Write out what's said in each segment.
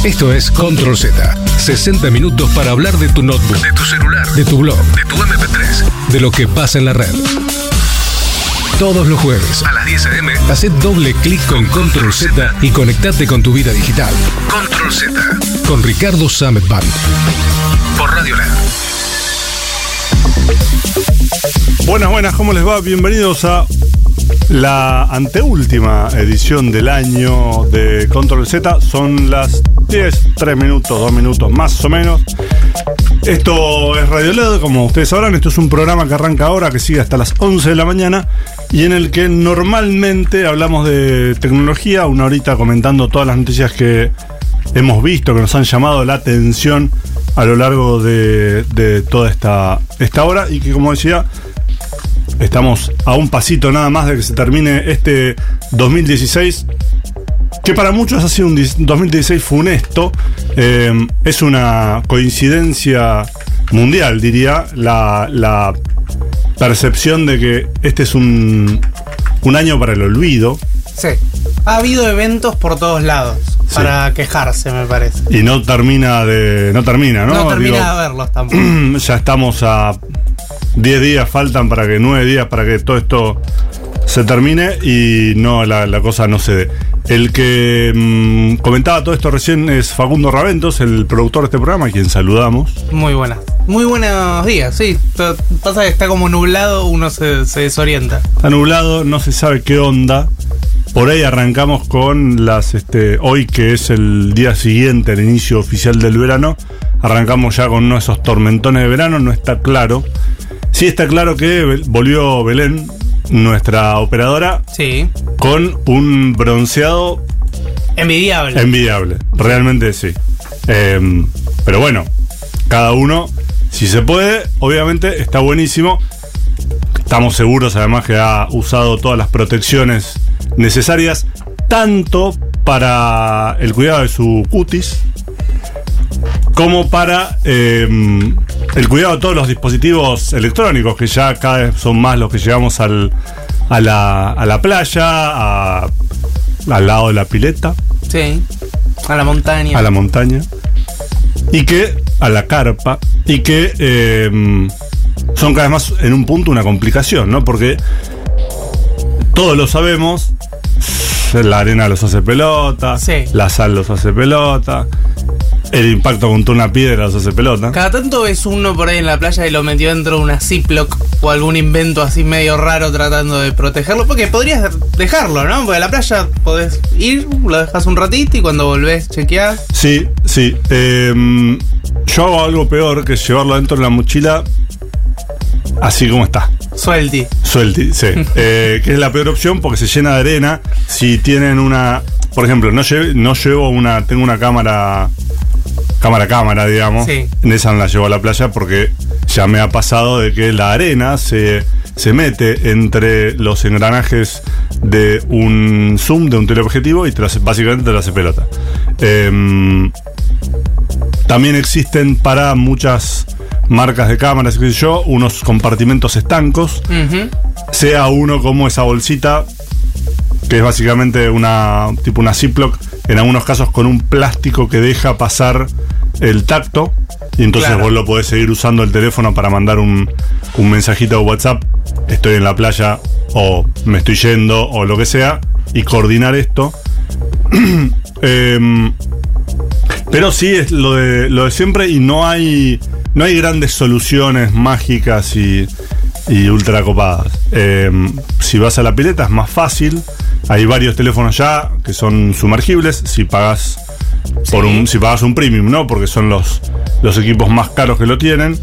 Esto es Control Z. 60 minutos para hablar de tu notebook, de tu celular, de tu blog, de tu MP3, de lo que pasa en la red. Todos los jueves a las 10 a.m. hacé doble clic con Control Z y conectate con tu vida digital. Control Z con Ricardo Samet Band por Radio Land. Buenas, ¿cómo les va? Bienvenidos a la anteúltima edición del año de Control Z. Son las 10, 3 minutos, 2 minutos más o menos. Esto es Radio LED, como ustedes sabrán. Esto es un programa que arranca ahora, que sigue hasta las 11 de la mañana y en el que normalmente hablamos de tecnología, una horita comentando todas las noticias que hemos visto, que nos han llamado la atención a lo largo de toda esta hora, y que, como decía, estamos a un pasito nada más de que se termine este 2016, que para muchos ha sido un 2016 funesto. Es una coincidencia mundial, diría, la percepción de que este es un año para el olvido. Sí, ha habido eventos por todos lados para quejarse, me parece. Y no termina, ¿no? No termina de verlos tampoco. Ya estamos a 10 días, faltan 9 días para que todo esto se termine y no, la cosa no se dé. El que comentaba todo esto recién es Facundo Raventos, el productor de este programa, a quien saludamos. Muy buenos días, sí. Pasa que está como nublado, uno se desorienta. Está nublado, no se sabe qué onda. Por ahí arrancamos con hoy, que es el día siguiente al inicio oficial del verano. Arrancamos ya con uno de esos tormentones de verano, no está claro. Sí está claro que volvió Belén, nuestra operadora, sí, con un bronceado envidiable, realmente sí. Pero bueno, cada uno, si se puede, obviamente está buenísimo. Estamos seguros además que ha usado todas las protecciones necesarias, tanto para el cuidado de su cutis como para el cuidado de todos los dispositivos electrónicos, que ya cada vez son más los que llevamos a la playa, al lado de la pileta. Sí, a la montaña. Y que a la carpa. Y que son cada vez más en un punto una complicación, ¿no? Porque todos lo sabemos, la arena los hace pelota, sí, la sal los hace pelota, el impacto contra una piedra los hace pelota. Cada tanto ves uno por ahí en la playa y lo metió dentro de una Ziploc o algún invento así medio raro tratando de protegerlo, porque podrías dejarlo, ¿no? Porque a la playa podés ir, lo dejas un ratito y cuando volvés chequeás. Sí. Yo hago algo peor, que es llevarlo dentro de la mochila así como está. Suelti, sí. Que es la peor opción porque se llena de arena. Si tienen por ejemplo, tengo una cámara, digamos. Sí. En esa no la llevo a la playa porque ya me ha pasado de que la arena se mete entre los engranajes de un zoom, de un teleobjetivo, y básicamente te lo hace pelota. También existen para muchas marcas de cámaras, qué sé yo, unos compartimentos estancos. Uh-huh. Sea uno como esa bolsita, que es básicamente una Ziploc, en algunos casos con un plástico que deja pasar el tacto, y entonces claro, vos lo podés seguir usando el teléfono para mandar un mensajito de WhatsApp: estoy en la playa, o me estoy yendo, o lo que sea, y coordinar esto. Pero sí es lo de siempre, y no hay grandes soluciones mágicas y ultra copadas. Si vas a la pileta es más fácil. Hay varios teléfonos ya que son sumergibles si pagas si pagas un premium, ¿no? Porque son los equipos más caros que lo tienen.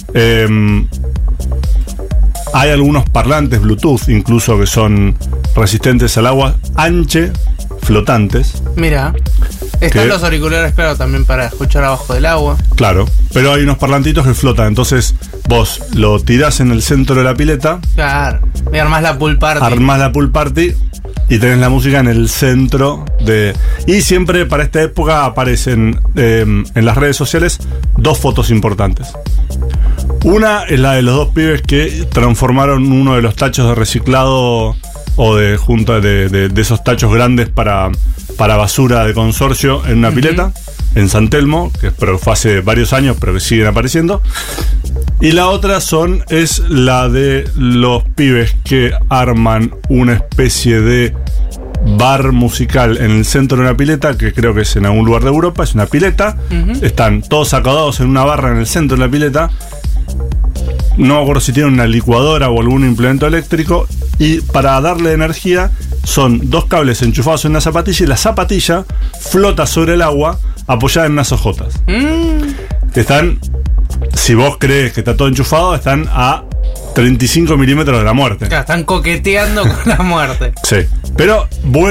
Hay algunos parlantes Bluetooth incluso que son resistentes al agua, anche, flotantes. Mira, están los auriculares, claro, también para escuchar abajo del agua. Claro, pero hay unos parlantitos que flotan, entonces vos lo tirás en el centro de la pileta. Claro, y armás la pool party. Y tenés la música en el centro de... Y siempre para esta época aparecen en las redes sociales dos fotos importantes. Una es la de los dos pibes que transformaron uno de los tachos de reciclado o de junta de esos tachos grandes para basura de consorcio en una pileta. en San Telmo, pero fue hace varios años, pero que siguen apareciendo. Y la otra es la de los pibes que arman una especie de bar musical en el centro de una pileta, que creo que es en algún lugar de Europa, es una pileta. Están todos acodados en una barra en el centro de la pileta. No me acuerdo si tienen una licuadora o algún implemento eléctrico. Y para darle energía son 2 cables enchufados en una zapatilla y la zapatilla flota sobre el agua apoyada en unas hojotas. Están, si vos crees que está todo enchufado, están a 35 milímetros de la muerte. Claro, están coqueteando con la muerte. Sí, pero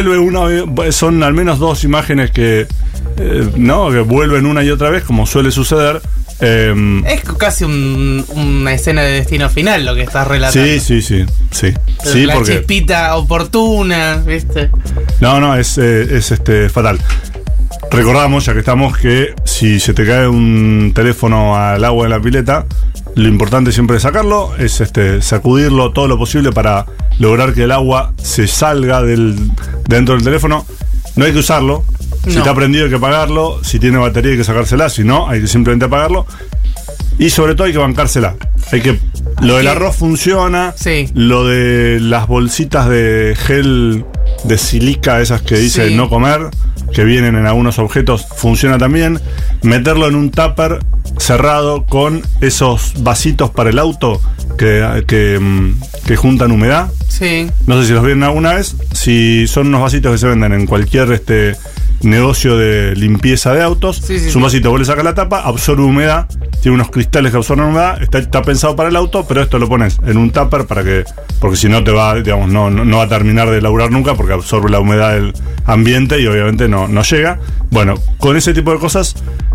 son al menos 2 imágenes que vuelven una y otra vez, como suele suceder. Es casi una escena de Destino Final lo que estás relatando. Sí, la porque chispita oportuna, ¿viste? No, es fatal. Recordamos, ya que estamos, que si se te cae un teléfono al agua de la pileta, lo importante siempre es sacarlo, es sacudirlo todo lo posible para lograr que el agua se salga dentro del teléfono. No hay que usarlo. Si está prendido hay que apagarlo. Si tiene batería hay que sacársela. Si no, hay que simplemente apagarlo. Y sobre todo hay que bancársela. Lo del arroz funciona. Sí. Lo de las bolsitas de gel de silica, esas que dice no comer, que vienen en algunos objetos, funciona también. Meterlo en un tupper cerrado con esos vasitos para el auto que juntan humedad. Sí. No sé si los vieron alguna vez. Si son unos vasitos que se venden en cualquier negocio de limpieza de autos, es un vasito, vos le sacas la tapa, absorbe humedad, tiene unos cristales que absorben humedad, está pensado para el auto, pero esto lo pones en un tupper porque si no te va, digamos, no va a terminar de laburar nunca porque absorbe la humedad del ambiente y obviamente no llega. Bueno, con ese tipo de cosas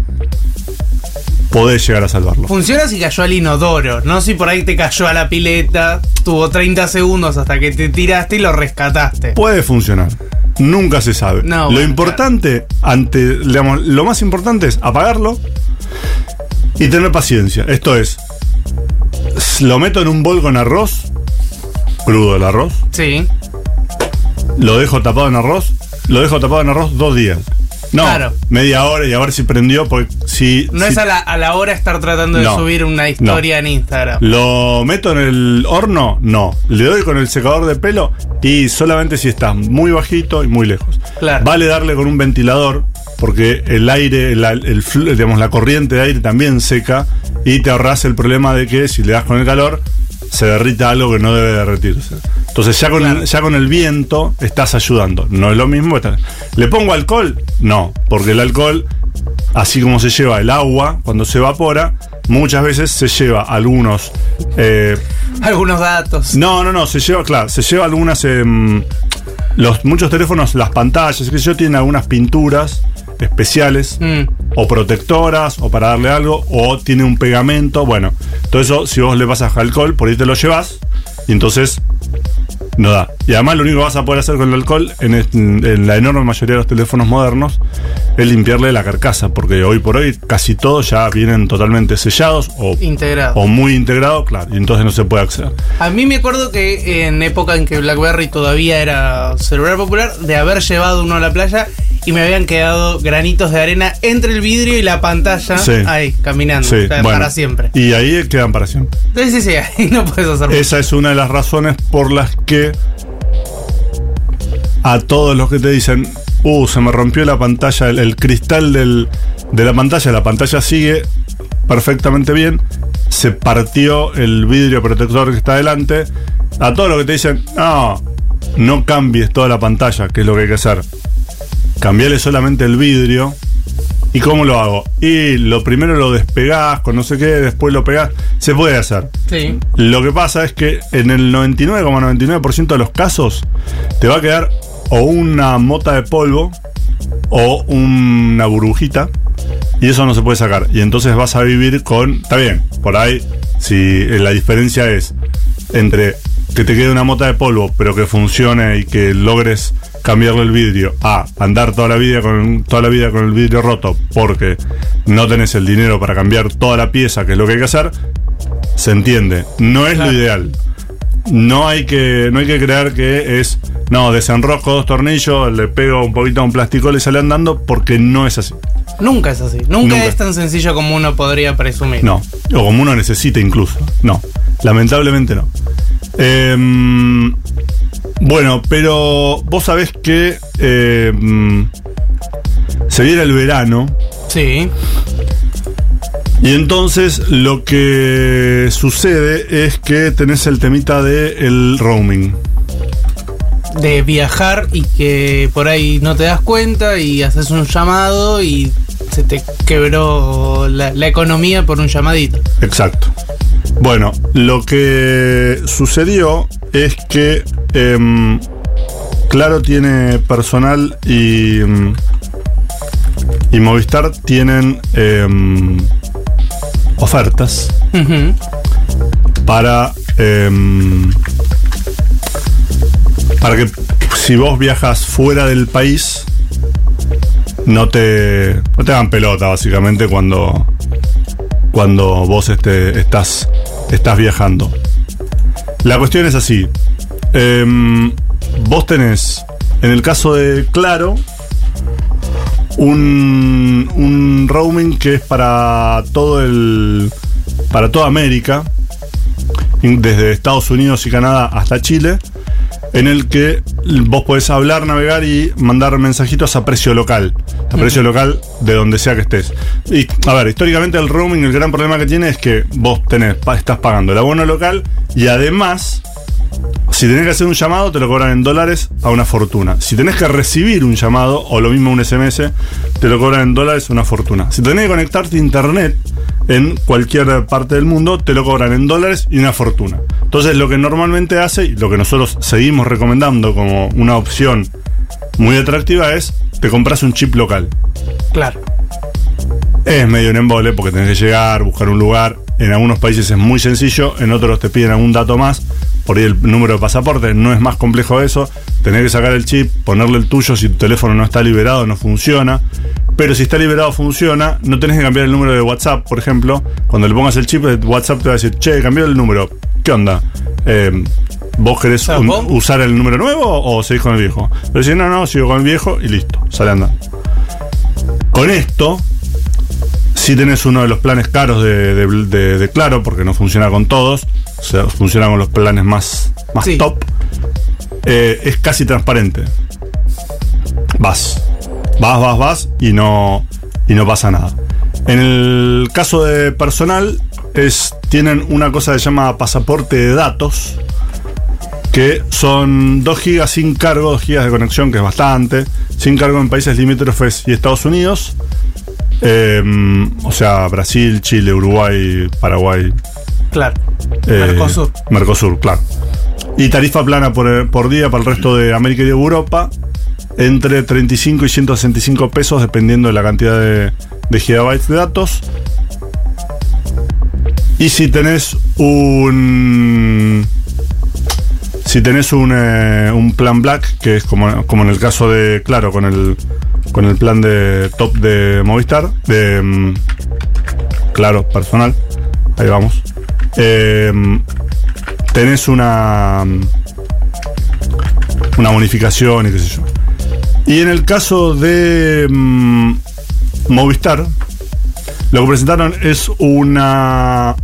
podés llegar a salvarlo. Funciona si cayó al inodoro, no si por ahí te cayó a la pileta, tuvo 30 segundos hasta que te tiraste y lo rescataste. Puede funcionar. Nunca se sabe. Lo importante, lo más importante es apagarlo y tener paciencia. Esto es, lo meto en un bol con arroz, crudo el arroz. Sí. Lo dejo tapado en arroz 2 días. No, claro. Media hora y a ver si prendió. Porque no es a la hora estar tratando de subir una historia en Instagram. ¿Lo meto en el horno? No. Le doy con el secador de pelo y solamente si está muy bajito y muy lejos. Claro. Vale darle con un ventilador porque el aire, la corriente de aire también seca y te ahorras el problema de que si le das con el calor se derrita algo que no debe derretirse. Entonces ya con el viento estás ayudando. No es lo mismo. ¿Le pongo alcohol? No, porque el alcohol, así como se lleva el agua cuando se evapora, muchas veces se lleva algunos datos. No, se lleva algunas muchos teléfonos, las pantallas, que yo, tienen algunas pinturas especiales o protectoras o para darle algo o tiene un pegamento. Bueno, todo eso, si vos le pasas alcohol, por ahí te lo llevas y entonces no da. Y además lo único que vas a poder hacer con el alcohol en la enorme mayoría de los teléfonos modernos es limpiarle la carcasa, porque hoy por hoy casi todos ya vienen totalmente sellados o muy integrados, claro, y entonces no se puede acceder. A mí me acuerdo que en época en que BlackBerry todavía era celular popular, de haber llevado uno a la playa y me habían quedado granitos de arena entre el vidrio y la pantalla, ahí, caminando, para siempre. Y ahí quedan para siempre. Sí, ahí no puedes hacer mucho. Esa es una de las razones por las que a todos los que te dicen, se me rompió la pantalla, el cristal de la pantalla sigue perfectamente bien, se partió el vidrio protector que está adelante, a todos los que te dicen, no cambies toda la pantalla, que es lo que hay que hacer. Cambiale solamente el vidrio. ¿Y cómo lo hago? Y lo primero lo despegás con no sé qué, después lo pegás. Se puede hacer. Sí. Lo que pasa es que en el 99,99% de los casos te va a quedar o una mota de polvo o una burbujita y eso no se puede sacar. Y entonces vas a vivir está bien, por ahí, si la diferencia es entre que te quede una mota de polvo pero que funcione y que logres cambiarle el vidrio a andar toda la vida con el vidrio roto porque no tenés el dinero para cambiar toda la pieza, que es lo que hay que hacer, se entiende. No es lo ideal. No hay que creer que es desenrosco 2 tornillos, le pego un poquito a un plasticol y sale andando, porque no es así. Nunca es así. Nunca es tan sencillo como uno podría presumir. No, o como uno necesita incluso. No, lamentablemente no. Bueno, pero vos sabés que se viene el verano. Sí. Y entonces lo que sucede es que tenés el temita del roaming. De viajar y que por ahí no te das cuenta y haces un llamado y se te quebró la economía por un llamadito. Exacto. Bueno, lo que sucedió es que Claro tiene personal y Movistar tienen ofertas para que si vos viajas fuera del país no te dan pelota básicamente cuando vos estás viajando. La cuestión es así. Vos tenés, en el caso de Claro, un roaming que es para toda América, desde Estados Unidos y Canadá hasta Chile, en el que vos podés hablar, navegar y mandar mensajitos a precio local. A precio local de donde sea que estés. Y, a ver, históricamente el roaming, el gran problema que tiene es que vos estás pagando el abono local y además, si tenés que hacer un llamado, te lo cobran en dólares a una fortuna. Si tenés que recibir un llamado, o lo mismo un SMS, te lo cobran en dólares a una fortuna. Si tenés que conectarte a internet en cualquier parte del mundo, te lo cobran en dólares y una fortuna. Entonces, lo que normalmente hace, y lo que nosotros seguimos recomendando como una opción muy atractiva, es te compras un chip local. Claro. Es medio un embole porque tenés que llegar, buscar un lugar. En algunos países es muy sencillo, en otros te piden algún dato más. Por ahí el número de pasaporte no es más complejo eso. Tenés que sacar el chip, ponerle el tuyo. Si tu teléfono no está liberado, no funciona. Pero si está liberado, funciona. No tenés que cambiar el número de WhatsApp, por ejemplo. Cuando le pongas el chip, WhatsApp te va a decir: che, cambió el número. ¿Qué onda? ¿Vos querés usar el número nuevo o seguís con el viejo? Pero si no, sigo con el viejo y listo, sale andando. Con esto, si tenés uno de los planes caros de Claro, porque no funciona con todos, o sea, funciona con los planes más sí, top, es casi transparente. Vas y no pasa nada. En el caso de personal, tienen una cosa que se llama pasaporte de datos, que son 2 gigas sin cargo, 2 gigas de conexión, que es bastante, sin cargo en países limítrofes y Estados Unidos. O sea, Brasil, Chile, Uruguay, Paraguay. Claro. Mercosur, claro. Y tarifa plana por día para el resto de América y de Europa, entre 35 y 165 pesos, dependiendo de la cantidad de gigabytes de datos. Y si tenés un plan Black, que es como en el caso de Claro, con el plan de top de Movistar, de Claro personal, ahí vamos, tenés una bonificación y qué sé yo. Y en el caso de Movistar, lo que presentaron es una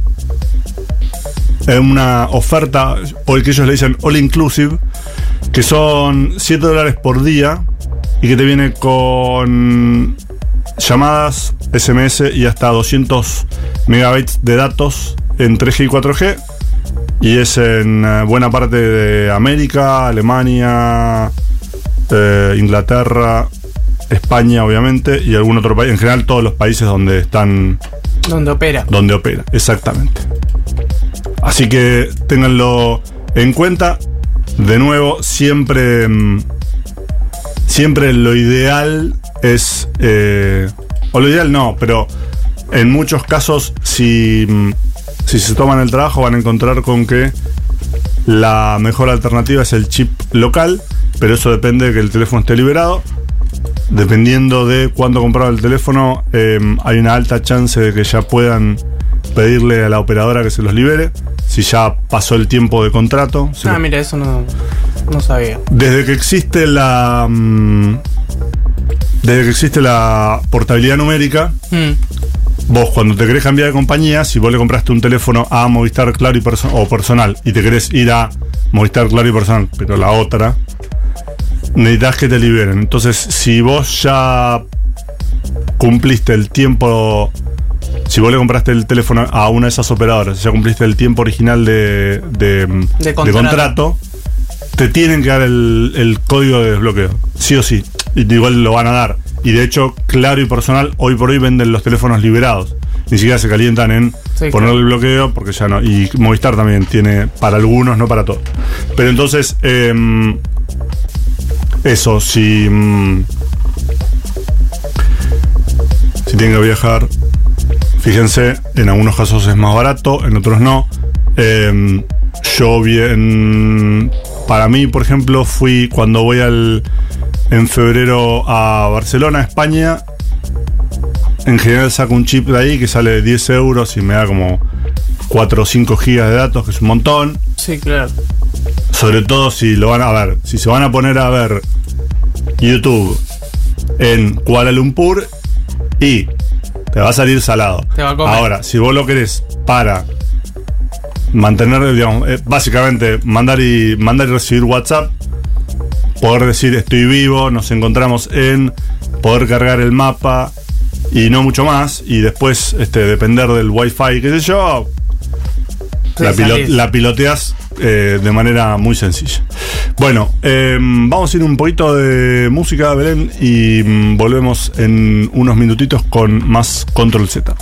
oferta, o el que ellos le dicen all inclusive, que son $7 por día y que te viene con llamadas, SMS y hasta 200 megabytes de datos en 3G y 4G, y es en buena parte de América, Alemania, Inglaterra, España obviamente, y algún otro país, en general todos los países donde opera, exactamente. Así que ténganlo en cuenta. De nuevo, siempre lo ideal es, o lo ideal no, pero en muchos casos, si se toman el trabajo, van a encontrar con que la mejor alternativa es el chip local, pero eso depende de que el teléfono esté liberado. Dependiendo de cuándo compraron el teléfono, hay una alta chance de que ya puedan pedirle a la operadora que se los libere, si ya pasó el tiempo de contrato. Mira, eso no sabía. Desde que existe la desde que existe la portabilidad numérica, vos cuando te querés cambiar de compañía, si vos le compraste un teléfono a Movistar, Claro y o Personal y te querés ir a Movistar, Claro y Personal, pero la otra, necesitas que te liberen. Entonces, si vos ya cumpliste el tiempo, si vos le compraste el teléfono a una de esas operadoras, ya cumpliste el tiempo original de contrato, te tienen que dar el código de desbloqueo, sí o sí. Y igual lo van a dar. Y de hecho, Claro y Personal hoy por hoy venden los teléfonos liberados. Ni siquiera se calientan en ponerle el bloqueo, porque ya no. Y Movistar también tiene para algunos, no para todos. Pero entonces, eso, si tienen que viajar, fíjense, en algunos casos es más barato, en otros no. Yo para mí, por ejemplo, fui cuando voy en febrero a Barcelona, España. En general saco un chip de ahí que sale 10 euros y me da como 4 o 5 gigas de datos, que es un montón. Sí, claro. Sobre todo si lo van a ver, si se van a poner a ver YouTube en Kuala Lumpur, y te va a salir salado. Te va a comer. Ahora, si vos lo querés para mantener, digamos, básicamente mandar y recibir WhatsApp, poder decir estoy vivo, nos encontramos poder cargar el mapa y no mucho más, y después depender del wifi, qué sé yo, la piloteas de manera muy sencilla. Bueno, vamos a ir un poquito de música, Belén, y volvemos en unos minutitos con más Control Z.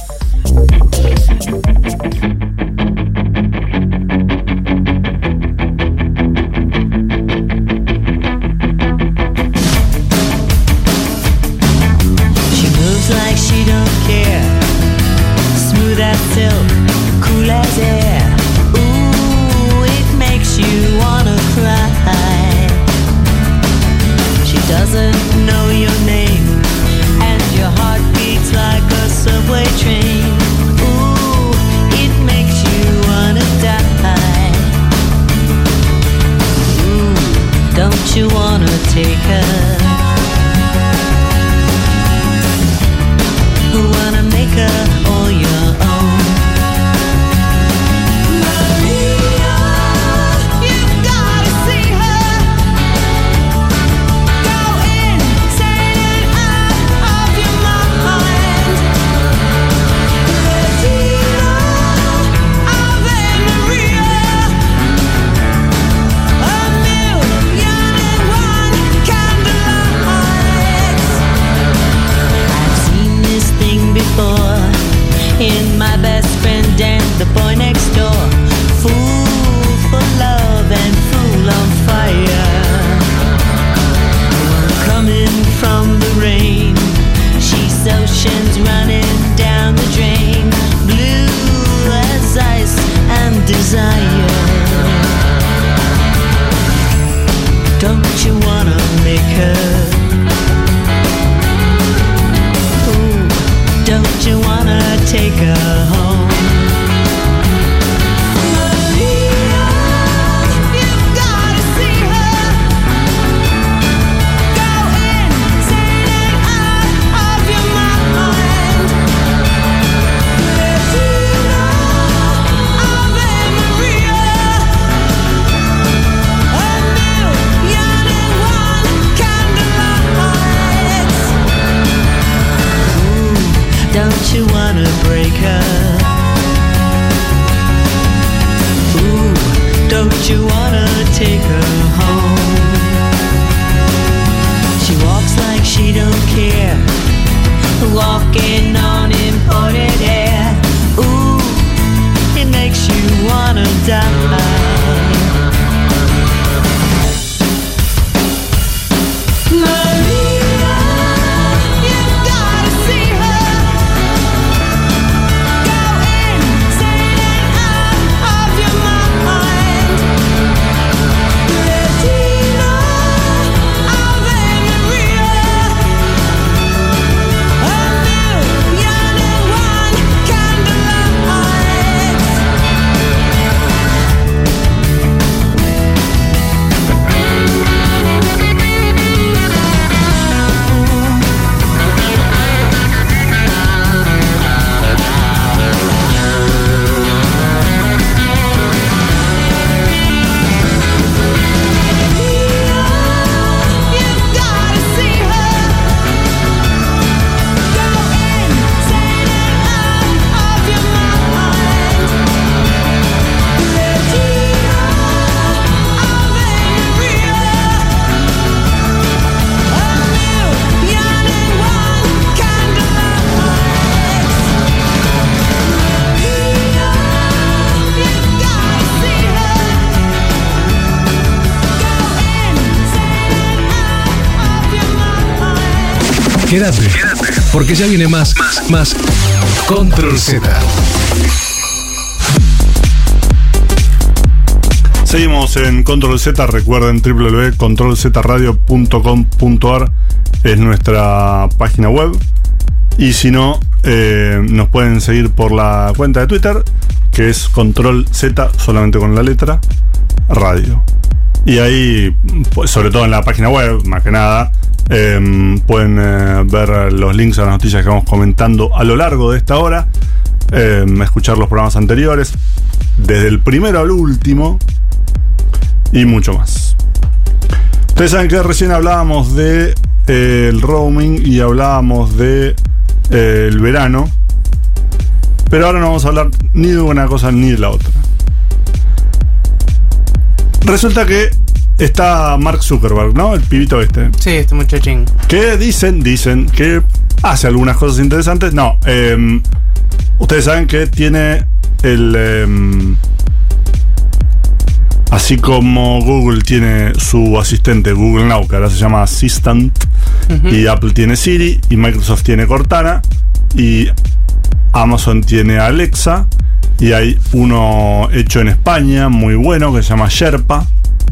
Quédate, porque ya viene más Control Z. Seguimos en Control Z. Recuerden, www.controlzradio.com.ar es nuestra página web. Y si no, nos pueden seguir por la cuenta de Twitter, que es Control Z, solamente con la letra, radio. Y ahí, pues, sobre todo en la página web, más que nada, pueden ver los links a las noticias que vamos comentando a lo largo de esta hora, escuchar los programas anteriores, desde el primero al último, y mucho más. Ustedes saben que recién hablábamos de el roaming y hablábamos de el verano, pero ahora no vamos a hablar ni de una cosa ni de la otra. Resulta que está Mark Zuckerberg, ¿no? El pibito este. Sí, este muchachín. Que dicen que hace algunas cosas interesantes. No, ustedes saben que tiene el... así como Google tiene su asistente Google Now, que ahora se llama Assistant, y Apple tiene Siri, y Microsoft tiene Cortana, y Amazon tiene Alexa, y hay uno hecho en España muy bueno que se llama Sherpa.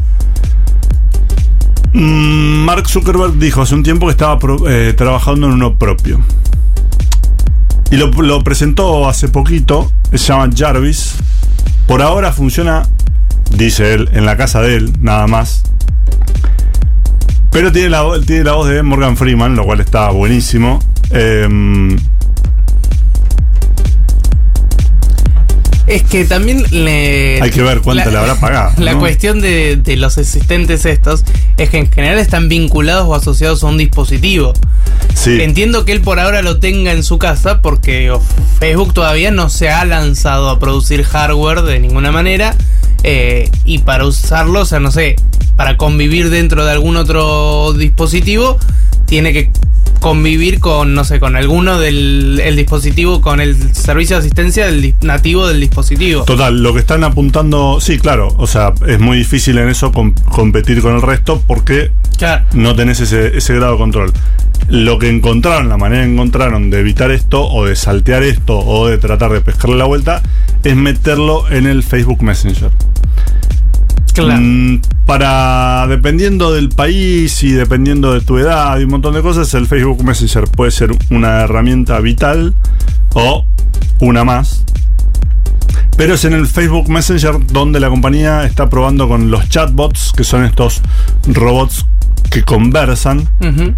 Mark Zuckerberg dijo hace un tiempo que estaba trabajando en uno propio, y lo presentó hace poquito. Se llama Jarvis. Por ahora funciona, dice él, en la casa de él, nada más. Pero tiene la voz de Morgan Freeman, lo cual está buenísimo. Es que también hay que ver cuánto le habrá pagado. La cuestión de los asistentes estos es que en general están vinculados o asociados a un dispositivo. Sí. Entiendo que él por ahora lo tenga en su casa porque Facebook todavía no se ha lanzado a producir hardware de ninguna manera. Y para usarlo, o sea, no sé, para convivir dentro de algún otro dispositivo, tiene que convivir con, no sé, con alguno del dispositivo, con el servicio de asistencia nativo del dispositivo. Total, lo que están apuntando, sí, claro, o sea, es muy difícil en eso competir con el resto porque no tenés ese grado de control. Lo que encontraron, la manera que encontraron de evitar esto, o de saltear esto, o de tratar de pescarle la vuelta, es meterlo en el Facebook Messenger. Claro. Dependiendo del país y dependiendo de tu edad y un montón de cosas, el Facebook Messenger puede ser una herramienta vital o una más. Pero es en el Facebook Messenger donde la compañía está probando con los chatbots, que son estos robots que conversan.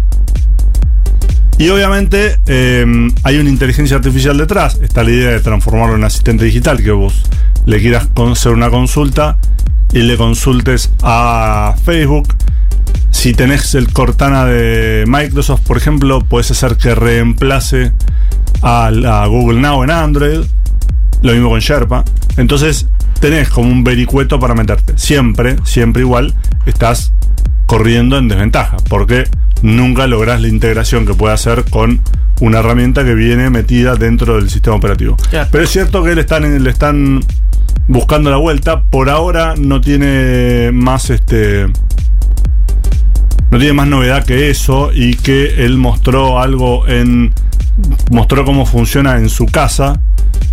Y obviamente hay una inteligencia artificial detrás. Está la idea de transformarlo en un asistente digital, que vos le quieras hacer una consulta y le consultes a Facebook. Si tenés el Cortana de Microsoft, por ejemplo, puedes hacer que reemplace a Google Now en Android. Lo mismo con Sherpa. Entonces tenés como un vericueto para meterte. Siempre igual estás corriendo en desventaja, porque nunca lográs la integración que puede hacer con una herramienta que viene metida dentro del sistema operativo. Claro. Pero es cierto que le están buscando la vuelta. Por ahora no tiene más no tiene más novedad que eso, y que él mostró cómo funciona en su casa.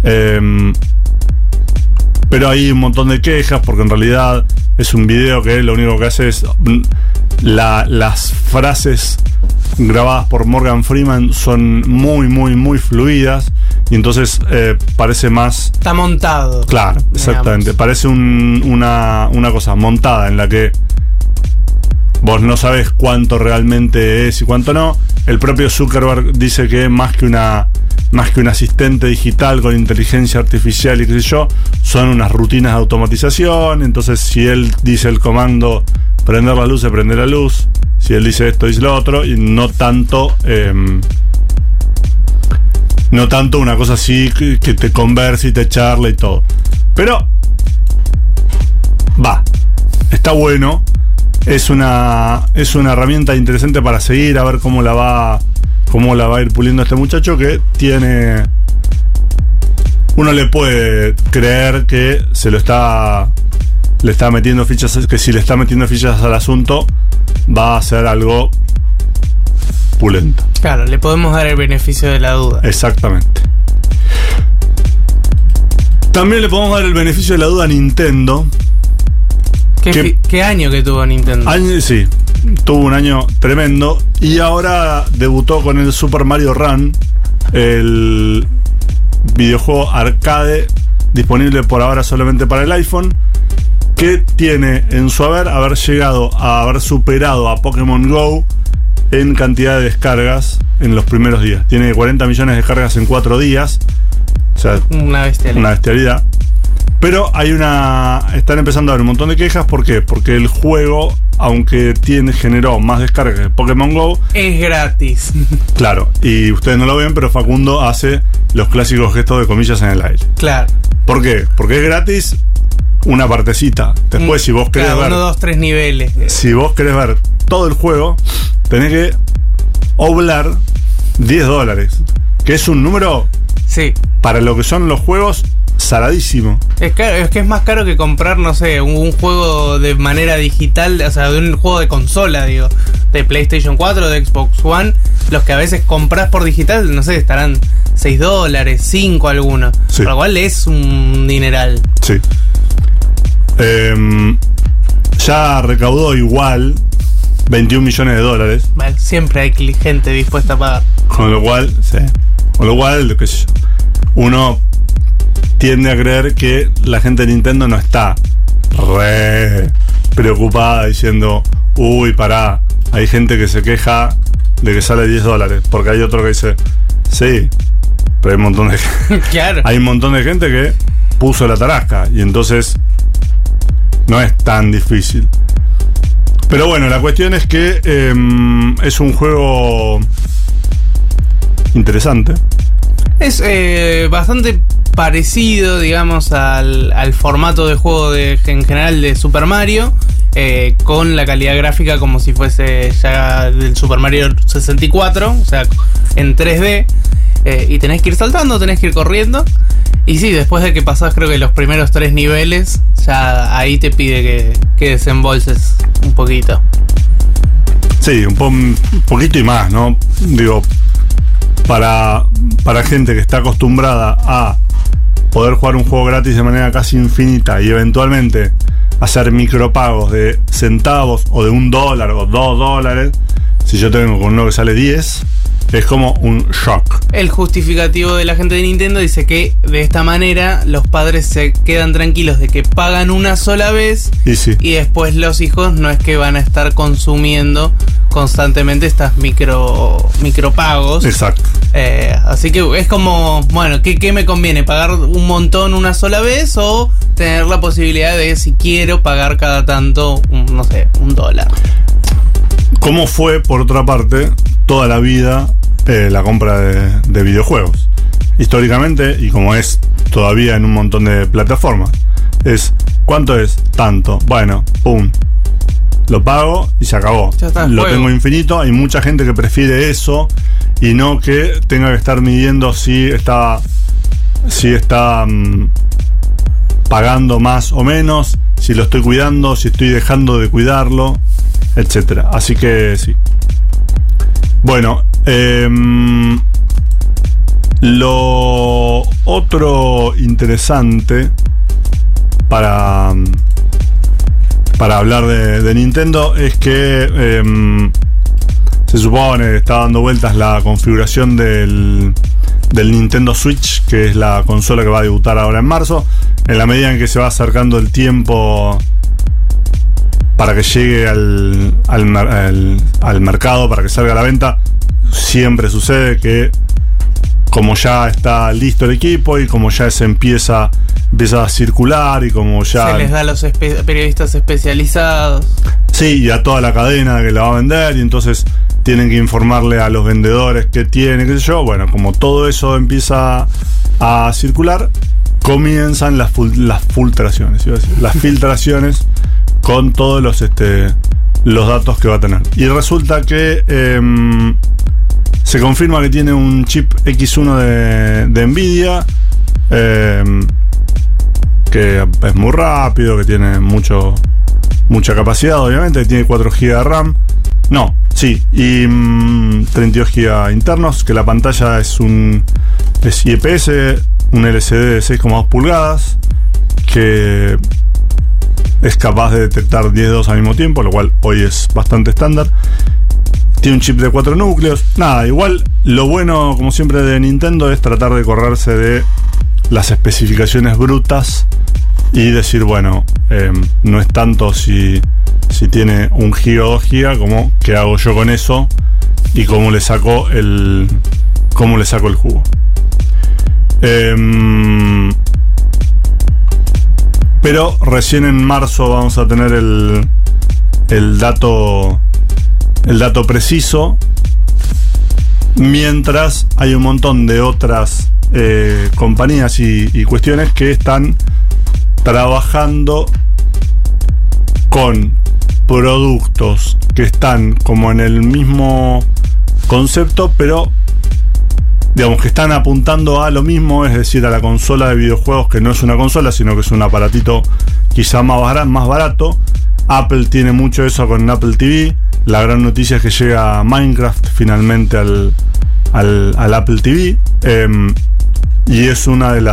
Pero hay un montón de quejas porque en realidad es un video que lo único que hace es las frases grabadas por Morgan Freeman son muy fluidas, y entonces parece más... Está montado. Claro, exactamente. Digamos. Parece una cosa montada en la que vos no sabés cuánto realmente es y cuánto no. El propio Zuckerberg dice que más que un asistente digital con inteligencia artificial y qué sé yo, son unas rutinas de automatización. Entonces, si él dice el comando prender la luz, se prende la luz. Si él dice esto, dice lo otro. Y no tanto una cosa así que te converse y te charla y todo. Pero está bueno. Es una herramienta interesante para seguir, a ver cómo la va a ir puliendo este muchacho, que tiene... Uno le puede creer que le está metiendo fichas, que si le está metiendo fichas al asunto va a ser algo pulenta. Claro, le podemos dar el beneficio de la duda. Exactamente. También le podemos dar el beneficio de la duda a Nintendo. ¿Qué año que tuvo Nintendo? Sí, tuvo un año tremendo. Y ahora debutó con el Super Mario Run, el videojuego arcade disponible por ahora solamente para el iPhone, que tiene en su haber llegado a haber superado a Pokémon GO en cantidad de descargas en los primeros días. Tiene 40 millones de descargas en 4 días. O sea, una bestialidad. Pero están empezando a haber un montón de quejas. ¿Por qué? Porque el juego, aunque generó más descargas que Pokémon GO, es gratis. Claro, y ustedes no lo ven, pero Facundo hace los clásicos gestos de comillas en el aire. Claro. ¿Por qué? Porque es gratis una partecita. Después, si vos querés ver 1, 2, 3 niveles. Si vos querés ver todo el juego, tenés que oblar $10, que es un número, sí, para lo que son los juegos, saladísimo. Es que es más caro que comprar, no sé, un juego de manera digital, o sea, de un juego de consola, digo, de PlayStation 4, de Xbox One. Los que a veces compras por digital, no sé, estarán $6, 5 algunos. Sí. Por lo cual es un dineral. Sí. Ya recaudó igual $21 millones. Vale, siempre hay gente dispuesta a pagar. Con lo cual, sí. Con lo cual, qué sé yo, uno tiende a creer que la gente de Nintendo no está re preocupada diciendo, uy, pará, hay gente que se queja de que sale $10, porque hay otro que dice, sí, pero hay un montón de claro. Hay un montón de gente que puso la tarasca y entonces no es tan difícil. Pero bueno, la cuestión es que es un juego interesante. Es bastante parecido, digamos, al formato de juego en general de Super Mario, con la calidad gráfica como si fuese ya del Super Mario 64, o sea, en 3D, y tenés que ir saltando, tenés que ir corriendo, y sí, después de que pasás creo que los primeros 3 niveles, ya ahí te pide que desembolses un poquito. Sí, un poquito y más, ¿no? Digo, para gente que está acostumbrada a poder jugar un juego gratis de manera casi infinita y eventualmente hacer micropagos de centavos o de $1 o $2, si yo tengo con uno que sale 10, es como un shock. El justificativo de la gente de Nintendo dice que de esta manera los padres se quedan tranquilos de que pagan una sola vez y después los hijos no es que van a estar consumiendo constantemente estas micropagos. Exacto. Así que es como, bueno, ¿qué me conviene? ¿Pagar un montón una sola vez o tener la posibilidad de, si quiero, pagar cada tanto, no sé, $1? ¿Cómo fue, por otra parte, toda la vida la compra de videojuegos? Históricamente, y como es todavía en un montón de plataformas, es, ¿cuánto es? Tanto. Bueno, pum, lo pago y se acabó. Lo tengo infinito. Hay mucha gente que prefiere eso y no que tenga que estar midiendo si está pagando más o menos, si lo estoy cuidando, si estoy dejando de cuidarlo, etcétera. Así que sí. Bueno, lo otro interesante para hablar de Nintendo es que se supone que está dando vueltas la configuración del Nintendo Switch, que es la consola que va a debutar ahora en marzo. En la medida en que se va acercando el tiempo para que llegue al mercado, para que salga a la venta, siempre sucede que, como ya está listo el equipo y como ya se empieza a circular y como ya se les da a los periodistas especializados, sí, y a toda la cadena que la va a vender, y entonces tienen que informarle a los vendedores que tiene, qué sé yo. Bueno, como todo eso empieza a circular, comienzan las filtraciones, iba a decir, las filtraciones con todos los datos que va a tener. Y resulta que se confirma que tiene un chip X1 de Nvidia, que es muy rápido, que tiene mucha capacidad, obviamente, que tiene 4 GB de RAM. No, Sí, y 32 GB internos, que la pantalla es IPS, un LCD de 6,2 pulgadas, que es capaz de detectar 10 dedos al mismo tiempo, lo cual hoy es bastante estándar. Tiene un chip de 4 núcleos. Nada, igual lo bueno, como siempre, de Nintendo es tratar de correrse de las especificaciones brutas y decir, bueno, no es tanto si tiene 1 GB o 2 GB, como qué hago yo con eso y cómo le saco el jugo. Pero recién en marzo vamos a tener el dato preciso, mientras hay un montón de otras compañías y cuestiones que están trabajando con productos que están como en el mismo concepto, pero digamos que están apuntando a lo mismo, es decir, a la consola de videojuegos, que no es una consola, sino que es un aparatito quizá más barato. Apple tiene mucho eso con Apple TV. La gran noticia es que llega Minecraft finalmente al Apple TV, y es uno de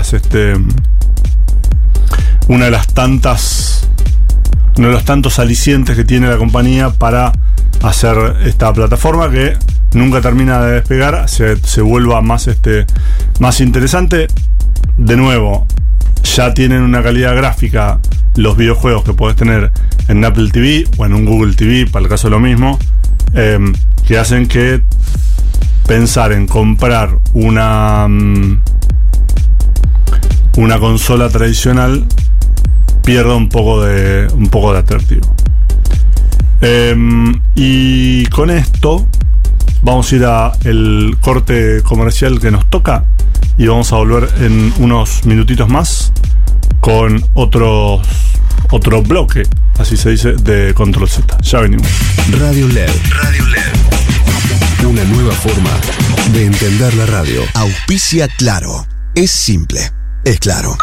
los tantos alicientes que tiene la compañía para hacer esta plataforma que nunca termina de despegar, se vuelva más interesante. De nuevo, ya tienen una calidad gráfica los videojuegos que podés tener en Apple TV o en un Google TV, para el caso lo mismo, que hacen que pensar en comprar una consola tradicional pierda un poco de atractivo. Y con esto vamos a ir a el corte comercial que nos toca y vamos a volver en unos minutitos más con otro bloque, así se dice, de Control Z. Ya venimos. Radio LED. Una nueva forma de entender la radio. Auspicia Claro. Es simple, es claro.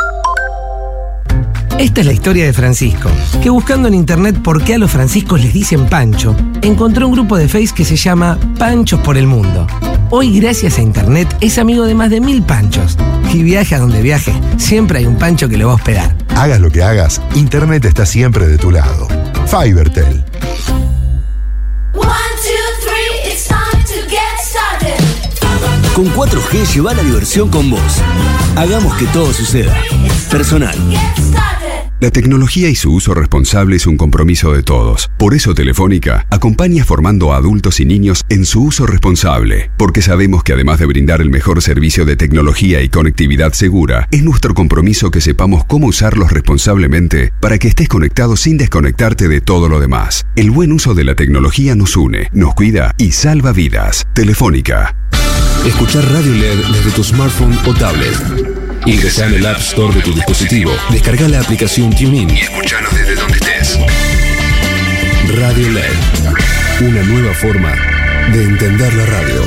Esta es la historia de Francisco, que buscando en internet por qué a los franciscos les dicen Pancho, encontró un grupo de Face que se llama Panchos por el Mundo. Hoy, gracias a internet, es amigo de más de 1000 panchos. Y viaje a donde viaje, siempre hay un pancho que lo va a hospedar. Hagas lo que hagas, internet está siempre de tu lado. Fivertel. 1, 2, 3, it's time to get started. Con 4G lleva la diversión con vos. Hagamos que todo suceda. Personal. La tecnología y su uso responsable es un compromiso de todos. Por eso Telefónica acompaña formando a adultos y niños en su uso responsable, porque sabemos que además de brindar el mejor servicio de tecnología y conectividad segura, es nuestro compromiso que sepamos cómo usarlos responsablemente para que estés conectado sin desconectarte de todo lo demás. El buen uso de la tecnología nos une, nos cuida y salva vidas. Telefónica. Escuchar Radio LED desde tu smartphone o tablet. Ingresa en el App Store de tu dispositivo, descarga la aplicación TuneIn y escuchanos desde donde estés. Radio LED, una nueva forma de entender la radio.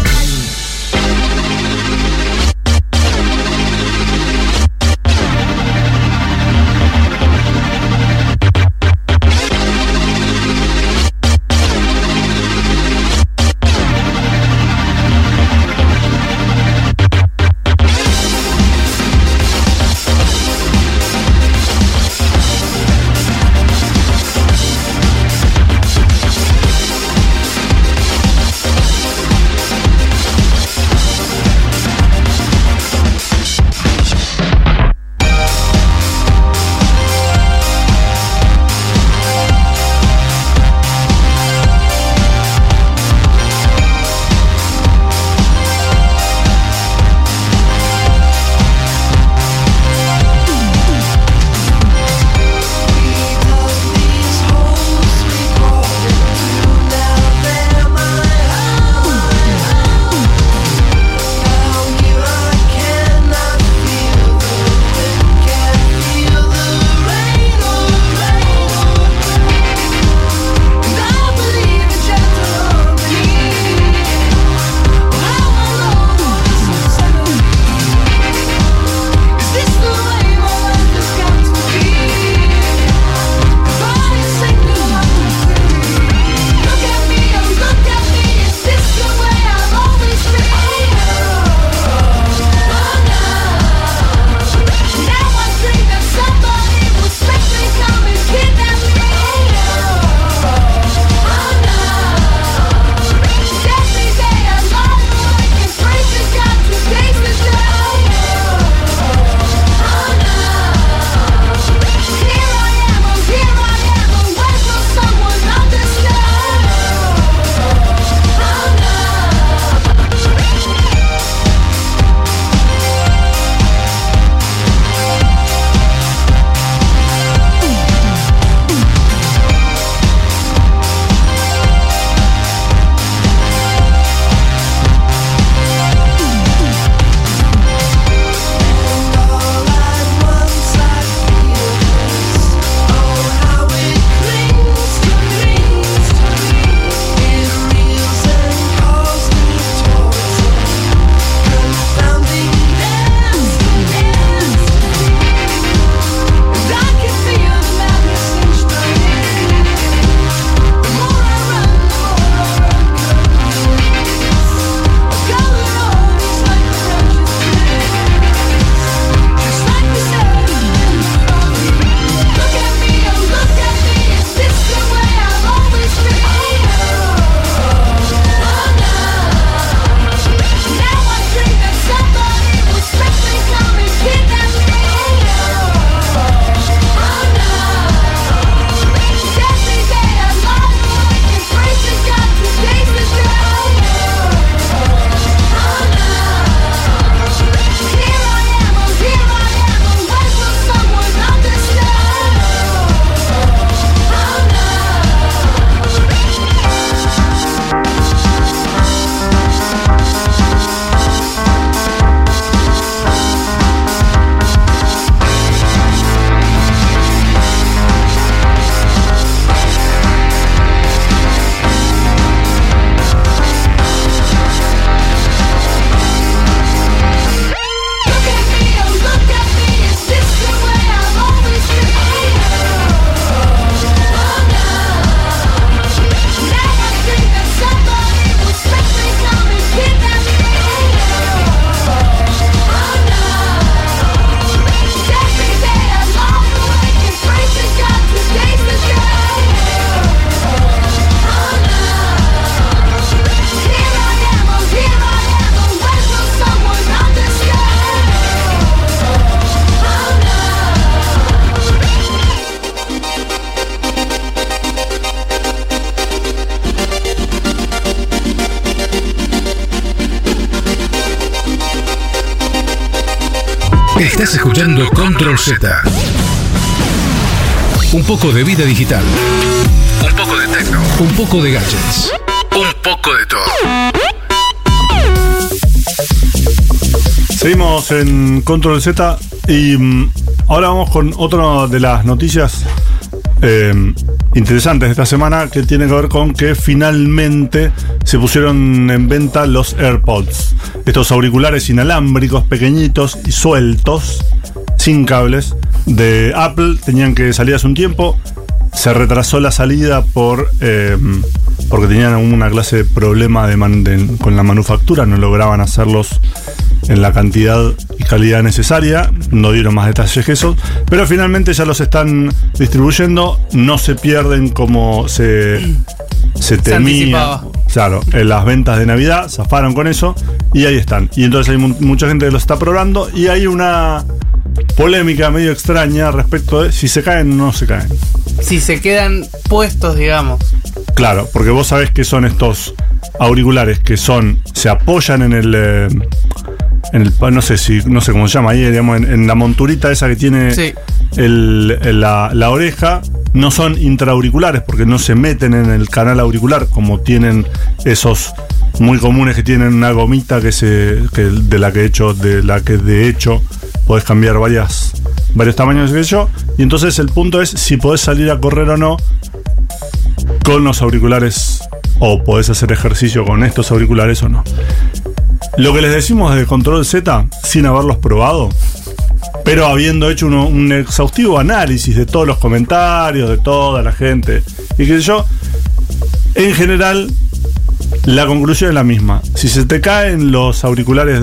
Estás escuchando Control Z. Un poco de vida digital. Un poco de tecno. Un poco de gadgets. Un poco de todo. Seguimos en Control Z y ahora vamos con otra de las noticias interesantes de esta semana, que tiene que ver con que finalmente se pusieron en venta los AirPods. Estos auriculares inalámbricos, pequeñitos y sueltos, sin cables, de Apple. Tenían que salir hace un tiempo. Se retrasó la salida porque tenían una clase de problema con la manufactura. No lograban hacerlos en la cantidad y calidad necesaria. No dieron más detalles que eso, pero finalmente ya los están distribuyendo. No se pierden como se temía. Claro, en las ventas de Navidad zafaron con eso y ahí están. Y entonces hay mucha gente que los está probando y hay una polémica medio extraña respecto de si se caen o no se caen. Si se quedan puestos, digamos. Claro, porque vos sabés que son estos auriculares que se apoyan en el no sé cómo se llama ahí, digamos, en la monturita esa que tiene Sí. la oreja. No son intraauriculares porque no se meten en el canal auricular como tienen esos muy comunes que tienen una gomita de la que de hecho podés cambiar varios tamaños, qué sé yo. Y entonces el punto es si podés salir a correr o no con los auriculares, o podés hacer ejercicio con estos auriculares o no. Lo que les decimos de Control Z, sin haberlos probado, pero habiendo hecho un exhaustivo análisis de todos los comentarios, de toda la gente, y qué sé yo, en general, la conclusión es la misma. Si se te caen los auriculares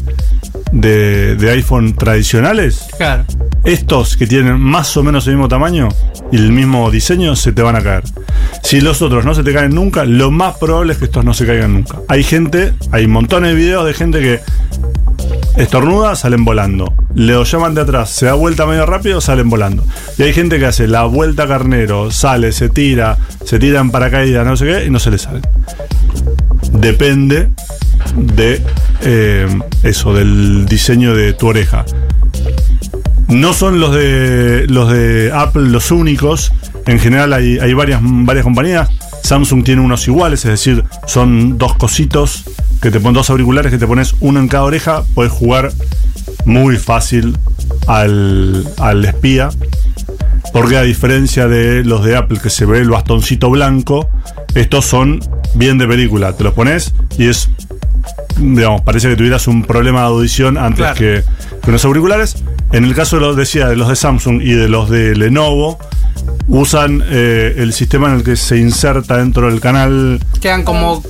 de iPhone tradicionales, Claro. estos que tienen más o menos el mismo tamaño y el mismo diseño, se te van a caer. Si los otros no se te caen nunca, lo más probable es que estos no se caigan nunca. Hay montones de videos de gente que estornuda, salen volando. Le llaman de atrás, se da vuelta medio rápido, salen volando. Y hay gente que hace la vuelta carnero, sale, se tira en paracaídas, no sé qué, y no se le salen. Depende de eso, del diseño de tu oreja. No son los de Apple los únicos. En general hay varias compañías. Samsung tiene unos iguales, es decir, son dos cositos que te ponen, dos auriculares que te pones uno en cada oreja. Puedes jugar muy fácil al espía, porque a diferencia de los de Apple que se ve el bastoncito blanco, estos son bien de película. Te los pones y es, digamos, parece que tuvieras un problema de audición antes Claro. que los auriculares. En el caso de los de Samsung y de los de Lenovo, usan el sistema en el que se inserta dentro del canal. Quedan como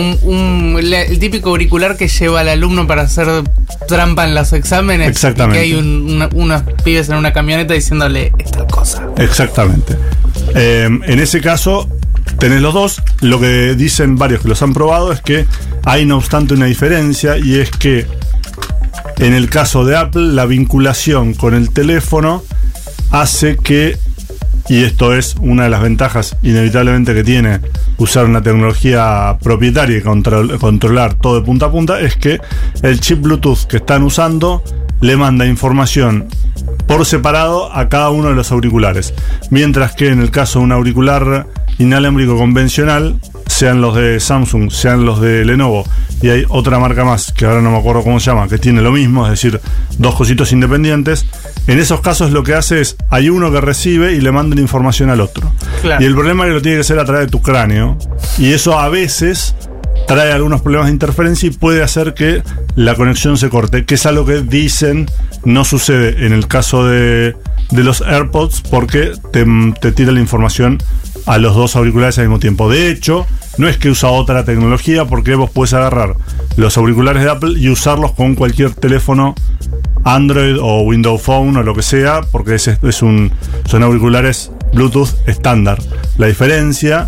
el típico auricular que lleva al alumno para hacer trampa en los exámenes. Exactamente. Y que hay unos pibes en una camioneta diciéndole esta cosa. Exactamente. En ese caso tenés los dos. Lo que dicen varios que los han probado es que hay no obstante una diferencia, y es que en el caso de Apple la vinculación con el teléfono hace que, y esto es una de las ventajas inevitablemente que tiene usar una tecnología propietaria y controlar todo de punta a punta, es que el chip Bluetooth que están usando le manda información por separado a cada uno de los auriculares, mientras que en el caso de un auricular inalámbrico convencional, sean los de Samsung, sean los de Lenovo, y hay otra marca más que ahora no me acuerdo cómo se llama, que tiene lo mismo, es decir, dos cositos independientes. En esos casos lo que hace es, hay uno que recibe y le manda la información al otro. Claro. Y el problema es que lo tiene que hacer a través de tu cráneo, y eso a veces trae algunos problemas de interferencia y puede hacer que la conexión se corte, que es algo que dicen no sucede en el caso de los AirPods, porque te tira la información a los dos auriculares al mismo tiempo. De hecho, no es que usa otra tecnología, porque vos podés agarrar los auriculares de Apple y usarlos con cualquier teléfono Android o Windows Phone o lo que sea, porque son auriculares Bluetooth estándar. La diferencia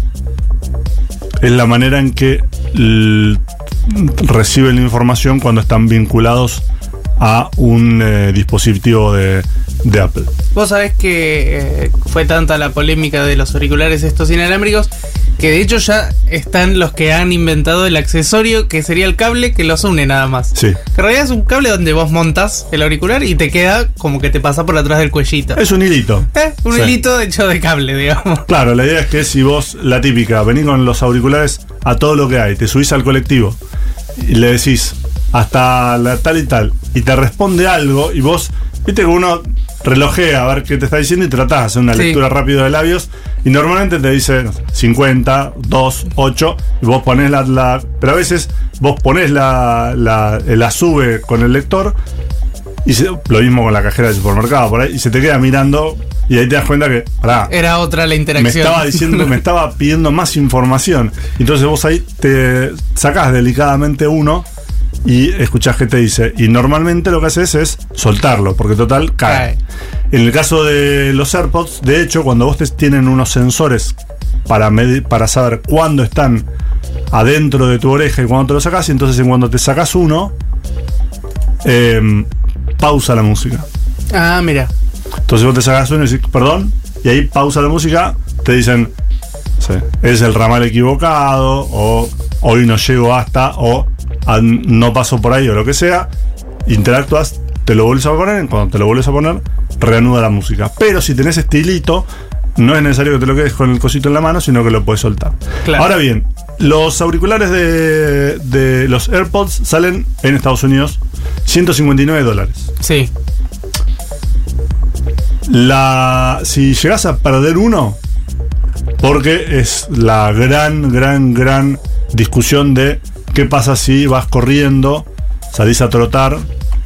es la manera en que reciben la información cuando están vinculados a un dispositivo de Apple. Vos sabés que fue tanta la polémica de los auriculares estos inalámbricos que de hecho ya están los que han inventado el accesorio que sería el cable que los une nada más. Sí. Que en realidad es un cable donde vos montás el auricular y te queda como que te pasa por atrás del cuellito. Es un hilito. Un Sí. hilito hecho de cable, digamos. Claro, la idea es que si vos, la típica, venís con los auriculares a todo lo que hay, te subís al colectivo y le decís hasta la tal y te responde algo y vos, viste que uno relojea a ver qué te está diciendo y tratás de hacer una Sí. lectura rápida de labios y normalmente te dice no sé, 50, 2, 8 y vos ponés pero a veces vos ponés la sube con el lector y lo mismo con la cajera del supermercado por ahí y se te queda mirando y ahí te das cuenta que pará, Era otra la me interacción. estaba diciendo, me estaba pidiendo más información. Entonces vos ahí te sacás delicadamente uno y escuchás que te dice. Y normalmente lo que haces es soltarlo, porque total cae. En el caso de los AirPods, de hecho, cuando vos tienen unos sensores para saber cuándo están adentro de tu oreja y cuándo te lo sacás, y entonces en cuando te sacás uno, pausa la música. Ah, mira. Entonces vos te sacas uno y decís, perdón, y ahí pausa la música, te dicen, sí, es el ramal equivocado, o hoy no llego hasta, o no paso por ahí, o lo que sea, interactúas, te lo vuelves a poner, y cuando te lo vuelves a poner, reanuda la música. Pero si tenés este hilito, no es necesario que te lo quedes con el cosito en la mano, sino que lo puedes soltar. Claro. Ahora bien, los auriculares de los AirPods salen en Estados Unidos $159. Sí. Si llegás a perder uno, porque es la gran discusión de qué pasa si vas corriendo, salís a trotar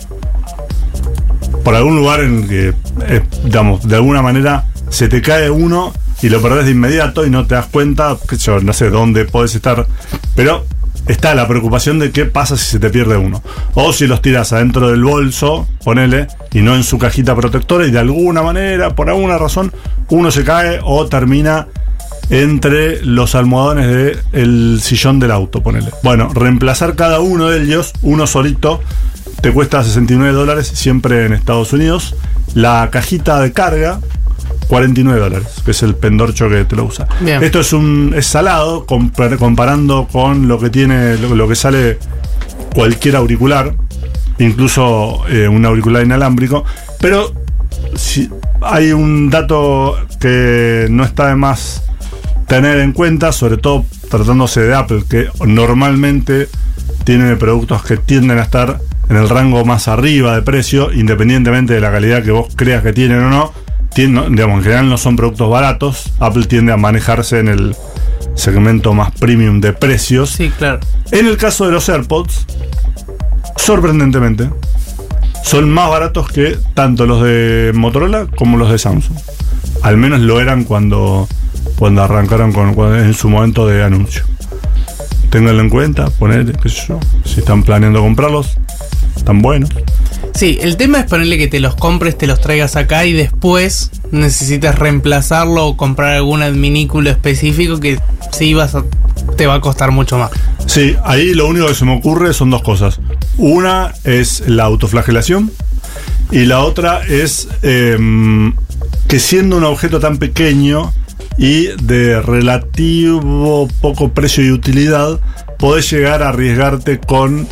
por algún lugar en el que, digamos, de alguna manera se te cae uno y lo perdés de inmediato y no te das cuenta, que yo no sé dónde podés estar, pero está la preocupación de qué pasa si se te pierde uno. O si los tiras adentro del bolso, ponele, y no en su cajita protectora, y de alguna manera, por alguna razón, uno se cae o termina entre los almohadones del sillón del auto, ponele. Bueno, reemplazar cada uno de ellos, uno solito, te cuesta $69, siempre en Estados Unidos. La cajita de carga, $49, que es el pendorcho que te lo usa. Bien. Esto es salado comparando con lo que tiene, lo que sale cualquier auricular, incluso un auricular inalámbrico, pero si hay un dato que no está de más tener en cuenta, sobre todo tratándose de Apple, que normalmente tiene productos que tienden a estar en el rango más arriba de precio, independientemente de la calidad que vos creas que tienen o no. Digamos, en general no son productos baratos. Apple tiende a manejarse en el segmento más premium de precios. Sí, claro. En el caso de los AirPods, sorprendentemente, son más baratos que tanto los de Motorola como los de Samsung. Al menos lo eran cuando arrancaron en su momento de anuncio. Ténganlo en cuenta, ponele, qué sé yo, si están planeando comprarlos, están buenos. Sí, el tema es ponerle que te los compres, te los traigas acá y después necesitas reemplazarlo o comprar algún adminículo específico que sí te va a costar mucho más. Sí, ahí lo único que se me ocurre son dos cosas. Una es la autoflagelación y la otra es que siendo un objeto tan pequeño y de relativo poco precio y utilidad, podés llegar a arriesgarte con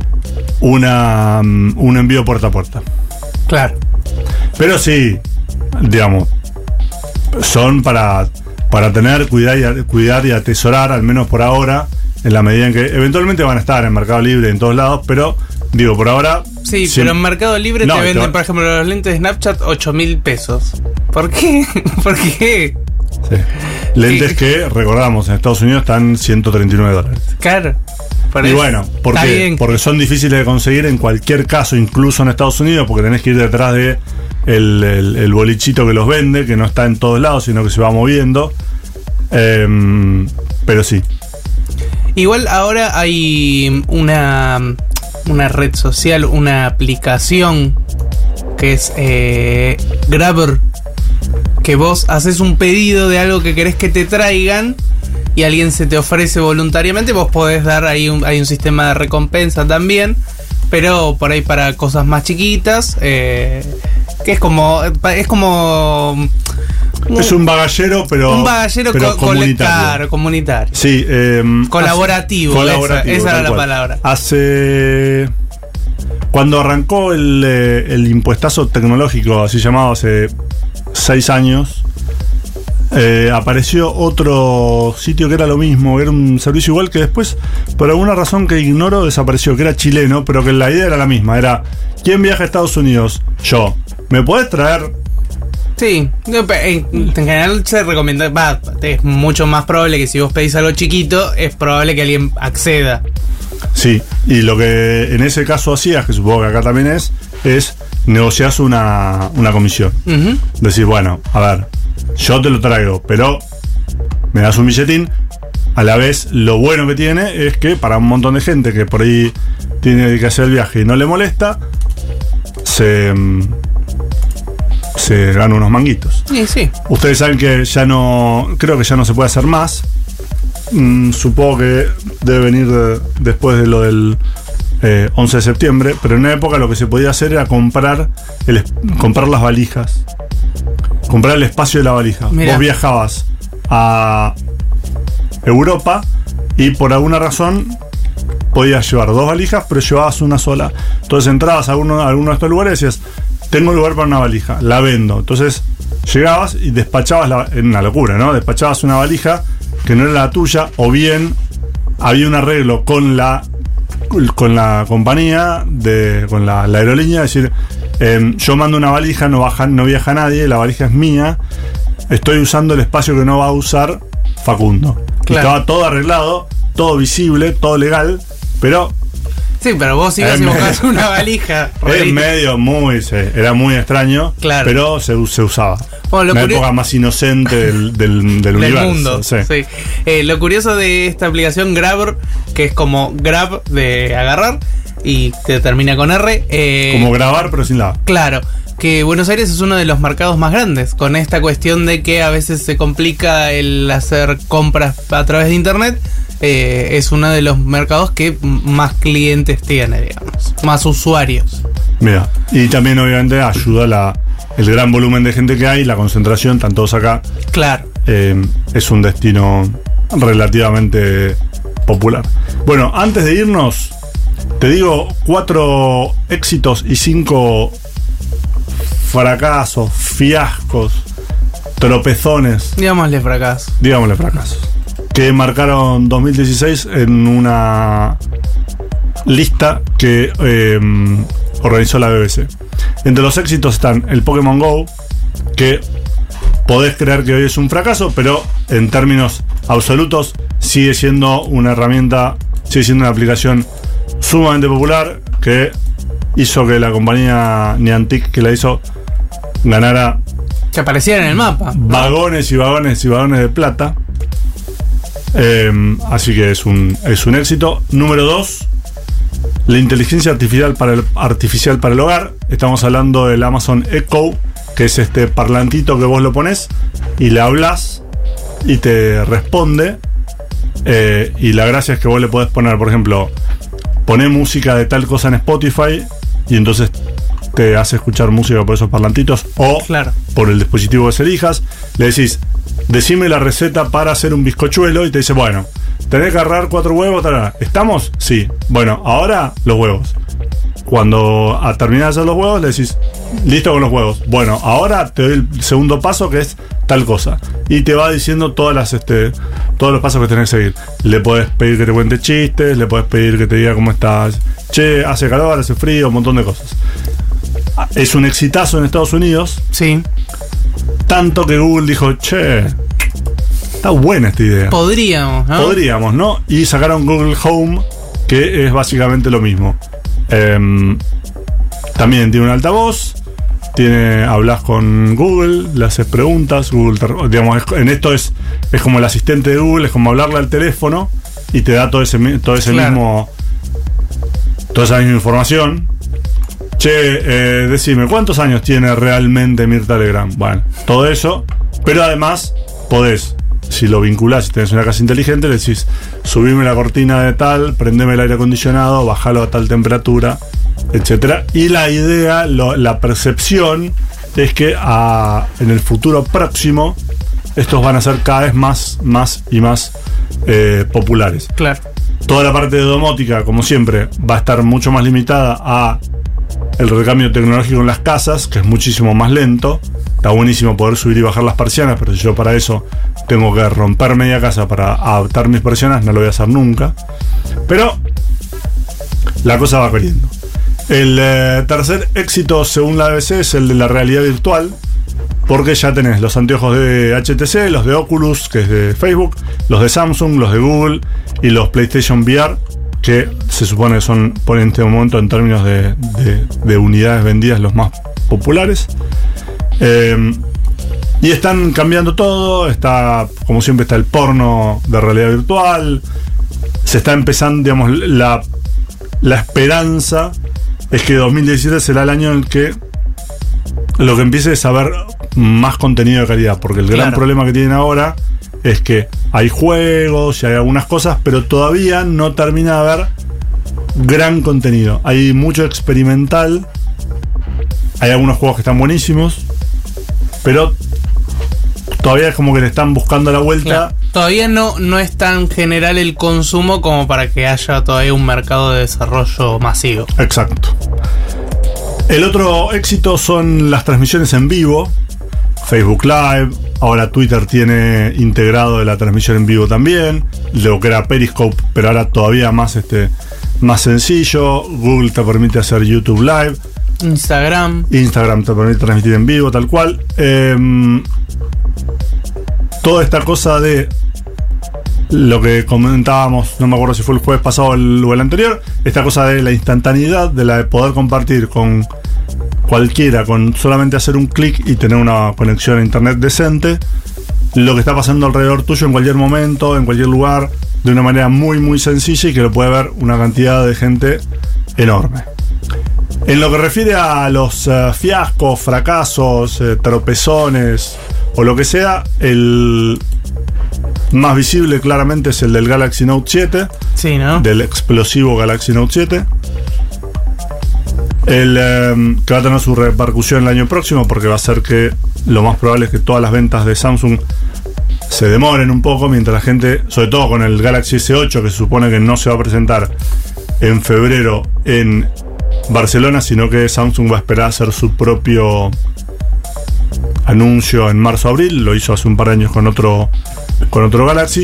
un envío puerta a puerta. Claro. Pero sí, digamos, son para tener, cuidar y atesorar, al menos por ahora, en la medida en que eventualmente van a estar en Mercado Libre en todos lados, pero digo, por ahora... Sí, pero en Mercado Libre No, te venden, pero- por ejemplo, los lentes de Snapchat $8.000. ¿Por qué? ¿Por qué? Sí. Lentes que, recordamos, en Estados Unidos están $139. Claro. Por Y eso. bueno, ¿por Está qué? bien. Porque son difíciles de conseguir en cualquier caso, incluso en Estados Unidos, porque tenés que ir detrás de el bolichito que los vende, que no está en todos lados, sino que se va moviendo. Pero sí. Igual ahora hay una red social, una aplicación que es Grabber, que vos haces un pedido de algo que querés que te traigan y alguien se te ofrece voluntariamente. Vos podés dar hay un sistema de recompensa también, pero por ahí para cosas más chiquitas, que es como es un bagallero, pero comunitario. Comunitario. Sí, Colaborativo, esa era la palabra. Cuando arrancó el impuestazo tecnológico, así llamado, hace 6 años, apareció otro sitio que era lo mismo, era un servicio igual, que después, por alguna razón que ignoro, desapareció, que era chileno, pero que la idea era la misma, era: ¿quién viaja a Estados Unidos? Yo. ¿Me podés traer? Sí, en general se recomienda, es mucho más probable que si vos pedís algo chiquito, es probable que alguien acceda. Sí, y lo que en ese caso hacías, que supongo que acá también es negociás una comisión. Decís, bueno, a ver, yo te lo traigo, pero me das un billetín. A la vez, lo bueno que tiene es que para un montón de gente que por ahí tiene que hacer el viaje y no le molesta, se gana unos manguitos. Sí. Ustedes saben que creo que ya no se puede hacer más. Supongo que debe venir después de lo del 11 de septiembre, pero en una época lo que se podía hacer era comprar las valijas, comprar el espacio de la valija. Mirá. Vos viajabas a Europa y por alguna razón podías llevar 2 valijas, pero llevabas una sola. Entonces entrabas a alguno de estos lugares y decías: tengo lugar para una valija, la vendo. Entonces llegabas y despachabas, en una locura, ¿no? Despachabas una valija que no era la tuya, o bien había un arreglo con la compañía, con la aerolínea, es decir, yo mando una valija, no viaja nadie, la valija es mía, estoy usando el espacio que no va a usar Facundo. Claro. Y estaba todo arreglado, todo visible, todo legal, pero... Sí, pero vos ibas y buscabas una valija. En medio era muy extraño, claro, pero se usaba. Bueno, una época más inocente del universo. Mundo. Sí. Lo curioso de esta aplicación Grab, que es como Grab de agarrar y te termina con R. Como grabar, pero sin la. Claro. Que Buenos Aires es uno de los mercados más grandes, con esta cuestión de que a veces se complica el hacer compras a través de internet. Es uno de los mercados que más clientes tiene, digamos, más usuarios. Mira, y también obviamente ayuda el gran volumen de gente que hay, la concentración, están todos acá. Claro. Es un destino relativamente popular. Bueno, antes de irnos, te digo 4 éxitos y 5 fracasos, fiascos, tropezones. Digámosle fracasos. Que marcaron 2016 en una lista que organizó la BBC. Entre los éxitos están el Pokémon GO, que podés creer que hoy es un fracaso, pero en términos absolutos sigue siendo una herramienta, sigue siendo una aplicación sumamente popular, que hizo que la compañía Niantic que la hizo ganara, que apareciera en el mapa, vagones y vagones y vagones de plata. Así que es un éxito. Número 2, la inteligencia artificial para el hogar. Estamos hablando del Amazon Echo, que es este parlantito que vos lo pones y le hablas y te responde. Y la gracia es que vos le podés poner, por ejemplo, poné música de tal cosa en Spotify, y entonces te hace escuchar música por esos parlantitos, o claro, por el dispositivo que se elijas. Le decís: decime la receta para hacer un bizcochuelo, y te dice: bueno, tenés que agarrar 4 huevos, tarara. ¿Estamos? Sí. Bueno, ahora los huevos. Cuando terminás de hacer los huevos, le decís: listo con los huevos. Bueno, ahora te doy el segundo paso, que es tal cosa. Y te va diciendo todos los pasos que tenés que seguir. Le podés pedir que te cuente chistes, le podés pedir que te diga cómo estás. Che, hace calor, hace frío, un montón de cosas. Es un exitazo en Estados Unidos. Sí. Tanto que Google dijo: che, está buena esta idea. Podríamos, ¿no? Y sacaron Google Home, que es básicamente lo mismo. También tiene un altavoz, hablas con Google, le haces preguntas, Google digamos, en esto es como el asistente de Google, es como hablarle al teléfono y te da toda esa misma información. Che, decime, ¿cuántos años tiene realmente Mirta Legrand? Bueno, todo eso, pero además podés, si lo vinculás, si tenés una casa inteligente, le decís: subime la cortina de tal, prendeme el aire acondicionado, bajalo a tal temperatura, etcétera. Y la idea, la percepción es que en el futuro próximo estos van a ser cada vez más y más populares. Claro. Toda la parte de domótica, como siempre, va a estar mucho más limitada a el recambio tecnológico en las casas, que es muchísimo más lento. Está buenísimo poder subir y bajar las persianas, pero si yo para eso tengo que romper media casa para adaptar mis persianas, no lo voy a hacer nunca. Pero la cosa va corriendo. El tercer éxito, según la BBC, es el de la realidad virtual, porque ya tenés los anteojos de HTC, los de Oculus, que es de Facebook, los de Samsung, los de Google y los PlayStation VR, que se supone que son, por este momento, en términos de unidades vendidas, los más populares. Y están cambiando todo. Está, como siempre, está el porno de realidad virtual. Se está empezando, digamos, la esperanza es que 2017 será el año en el que lo que empiece es a haber más contenido de calidad, porque el gran problema que tienen ahora es que hay juegos y hay algunas cosas, pero todavía no termina de haber gran contenido. Hay mucho experimental, hay algunos juegos que están buenísimos, pero todavía es como que le están buscando la vuelta. Claro. Todavía no es tan general el consumo como para que haya todavía un mercado de desarrollo masivo. Exacto. El otro éxito son las transmisiones en vivo. Facebook Live, ahora Twitter tiene integrado la transmisión en vivo también, lo que era Periscope, pero ahora todavía más sencillo. Google te permite hacer YouTube Live. Instagram te permite transmitir en vivo, tal cual. Toda esta cosa de lo que comentábamos, no me acuerdo si fue el jueves pasado o el anterior, esta cosa de la instantaneidad, de la de poder compartir con cualquiera, con solamente hacer un clic y tener una conexión a internet decente, lo que está pasando alrededor tuyo en cualquier momento, en cualquier lugar, de una manera muy sencilla y que lo puede ver una cantidad de gente enorme. En lo que refiere a los fiascos, fracasos, tropezones o lo que sea, el más visible claramente es el del Galaxy Note 7. Sí, ¿no? Del explosivo Galaxy Note 7. Que va a tener su repercusión el año próximo, porque va a ser que lo más probable es que todas las ventas de Samsung se demoren un poco, mientras la gente, sobre todo con el Galaxy S8, que se supone que no se va a presentar en febrero en Barcelona, sino que Samsung va a esperar a hacer su propio anuncio en marzo-abril. Lo hizo hace un par de años con otro Galaxy.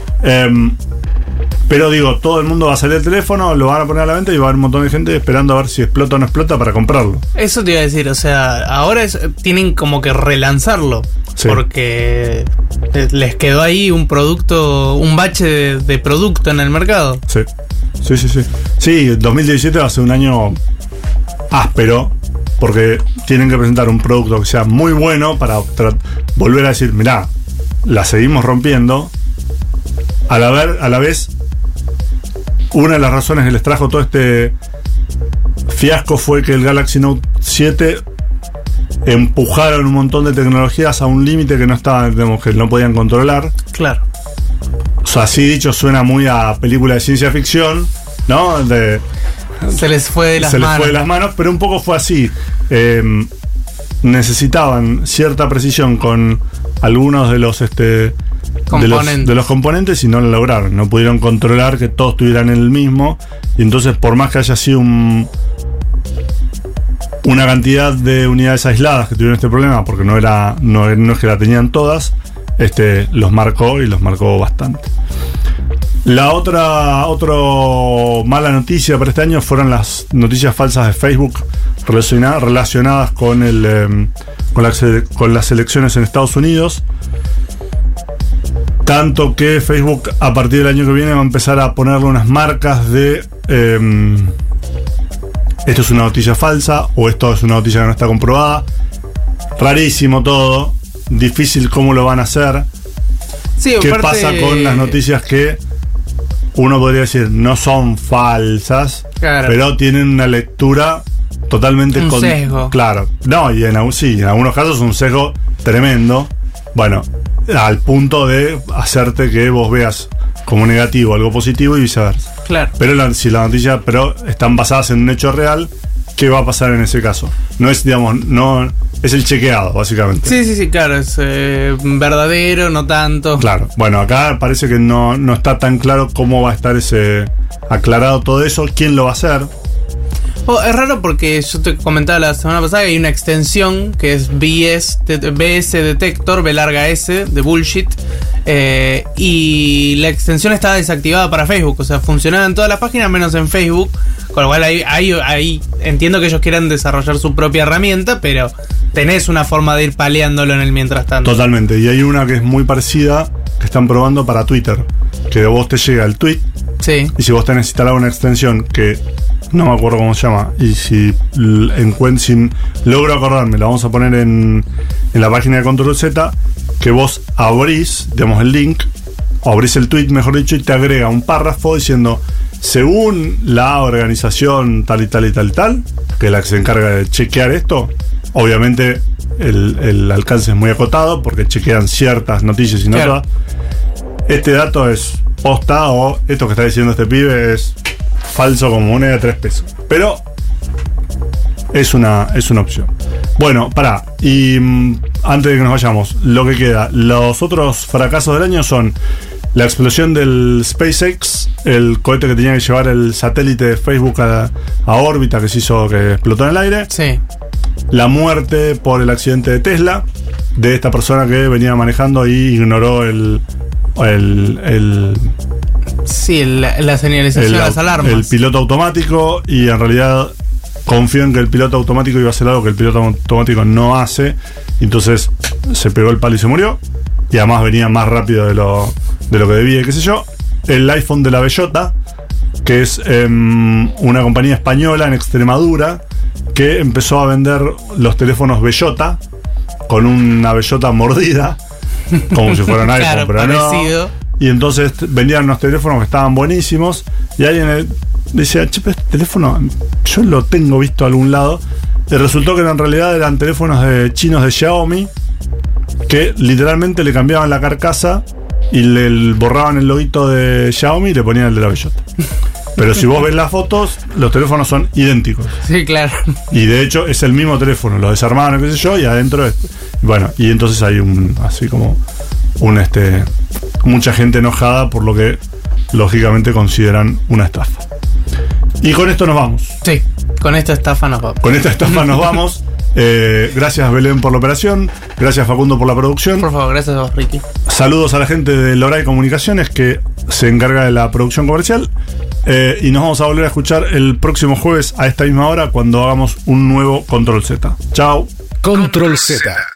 Pero digo, todo el mundo va a salir el teléfono, lo van a poner a la venta y va a haber un montón de gente esperando a ver si explota o no explota para comprarlo. Eso te iba a decir, o sea, ahora tienen como que relanzarlo. Sí. Porque les quedó ahí un producto, un bache de producto en el mercado. Sí. Sí, 2017 va a ser un año áspero, porque tienen que presentar un producto que sea muy bueno para volver a decir, mirá, la seguimos rompiendo. A la vez, una de las razones que les trajo todo este fiasco fue que el Galaxy Note 7 empujaron un montón de tecnologías a un límite que no estaban, digamos, que no podían controlar. Claro. O sea, así dicho, suena muy a película de ciencia ficción, ¿no? Se les fue de las manos, pero un poco fue así. Necesitaban cierta precisión con algunos de los componentes y no lo lograron. No pudieron controlar que todos tuvieran el mismo, y entonces, por más que haya sido una cantidad de unidades aisladas que tuvieron este problema, porque no es que la tenían todas, los marcó bastante. La otra mala noticia para este año fueron las noticias falsas de Facebook relacionadas con las elecciones en Estados Unidos. Tanto que Facebook, a partir del año que viene, va a empezar a ponerle unas marcas de esto es una noticia falsa o esto es una noticia que no está comprobada. Rarísimo todo. Difícil cómo lo van a hacer. Sí, ¿qué pasa con las noticias que uno podría decir no son falsas, claro, pero tienen una lectura totalmente un sesgo? Claro. No, y en algunos casos un sesgo tremendo. Bueno, al punto de hacerte que vos veas como negativo, algo positivo y viceversa. Claro. Pero si la noticia, están basadas en un hecho real, ¿qué va a pasar en ese caso? No es, digamos, no es el chequeado, básicamente. Sí, claro, es verdadero, no tanto. Claro. Bueno, acá parece que no está tan claro cómo va a estar aclarado todo eso, quién lo va a hacer. Es raro porque yo te comentaba la semana pasada que hay una extensión que es BS Detector, B larga S, de bullshit. Y la extensión estaba desactivada para Facebook. O sea, funcionaba en todas las páginas menos en Facebook. Con lo cual ahí entiendo que ellos quieran desarrollar su propia herramienta, pero tenés una forma de ir paleándolo en el mientras tanto. Totalmente. Y hay una que es muy parecida que están probando para Twitter. Que de vos te llega el tweet. Sí. Y si vos tenés instalada una extensión que no me acuerdo cómo se llama, y si logro acordarme, la vamos a poner en la página de Control Z, que vos abrís, digamos, el link, o abrís el tweet, mejor dicho, y te agrega un párrafo diciendo, según la organización tal y tal y tal y tal, que es la que se encarga de chequear esto, obviamente el alcance es muy acotado porque chequean ciertas noticias y no claro. todas. Este dato es posta, o esto que está diciendo este pibe es falso como moneda de 3 pesos. Pero es una opción. Bueno, pará. Y antes de que nos vayamos, lo que queda. Los otros fracasos del año son la explosión del SpaceX, el cohete que tenía que llevar el satélite de Facebook a órbita, que explotó en el aire. Sí. La muerte por el accidente de Tesla, de esta persona que venía manejando y ignoró Sí, la señalización de las alarmas. El piloto automático, y en realidad confió en que el piloto automático iba a hacer algo que el piloto automático no hace. Entonces se pegó el palo y se murió. Y además venía más rápido de lo que debía, qué sé yo. El iPhone de la Bellota, que es una compañía española en Extremadura, que empezó a vender los teléfonos Bellota con una bellota mordida, como si fueran iPhone, claro, pero parecido. no. Y entonces vendían unos teléfonos que estaban buenísimos. Y alguien decía, che, pero este teléfono yo lo tengo visto a algún lado. Y resultó que en realidad eran teléfonos chinos de Xiaomi, que literalmente le cambiaban la carcasa y le borraban el loguito de Xiaomi y le ponían el de la Bellota. Pero si vos ves las fotos, los teléfonos son idénticos. Sí, claro. Y de hecho es el mismo teléfono. Lo desarmaron, qué sé yo, y adentro bueno, y entonces hay mucha gente enojada por lo que lógicamente consideran una estafa. Y con esto nos vamos. Sí, con esta estafa nos vamos. Con esta estafa nos vamos. Gracias, Belén, por la operación. Gracias, Facundo, por la producción. Por favor, gracias a vos, Ricky. Saludos a la gente de Loray Comunicaciones, que se encarga de la producción comercial. Y nos vamos a volver a escuchar el próximo jueves a esta misma hora, cuando hagamos un nuevo Control Z. Chao. Control Z.